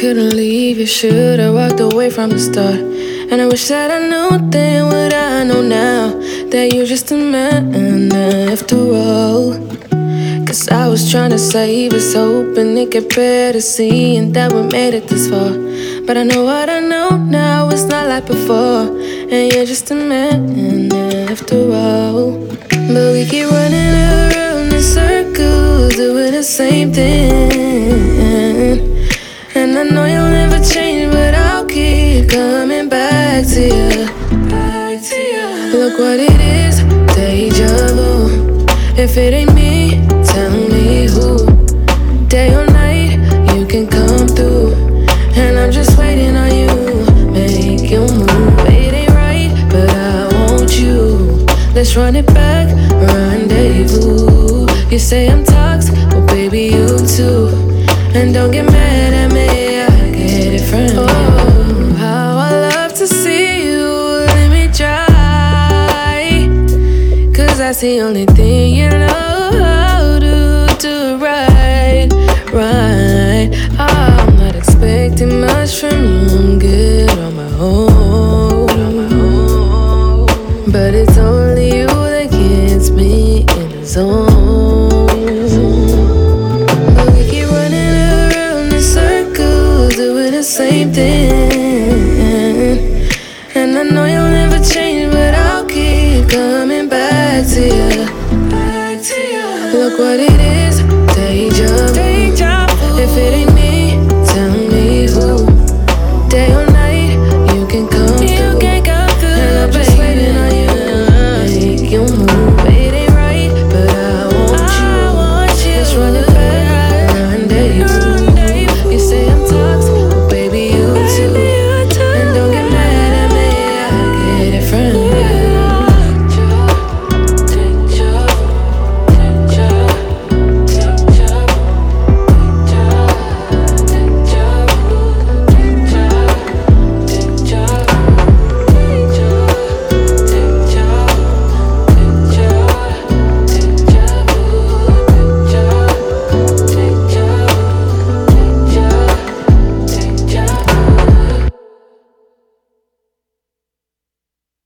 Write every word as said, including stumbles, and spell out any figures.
couldn't leave, you should have walked away from the start. And I wish that I knew then what I know now, that you're just a man after all. Cause I was trying to save us, hoping it get better, seeing that we made it this far. But I know what I know now, it's not like before, and you're just a man after all. But we keep running around in circles, doing the same thing. And I know you'll never change, but I'll keep coming back to you, back to you. Look what it is, deja vu. If it ain't me, tell me who. Day or night, you can come through, and I'm just waiting on you, make you move. It ain't right, but I want you. Let's run it back, rendezvous. You say I'm toxic, well baby you too. And don't get mad at me, I get it from you. Oh, how I love to see you, let me try. Cause that's the only thing you know how to do right, right. I'm not expecting much from you, I'm good on my own. But it's only you that gets me in the zone. Same thing. And I know you'll never change, but I'll keep coming back to you, back to you. Look what it is.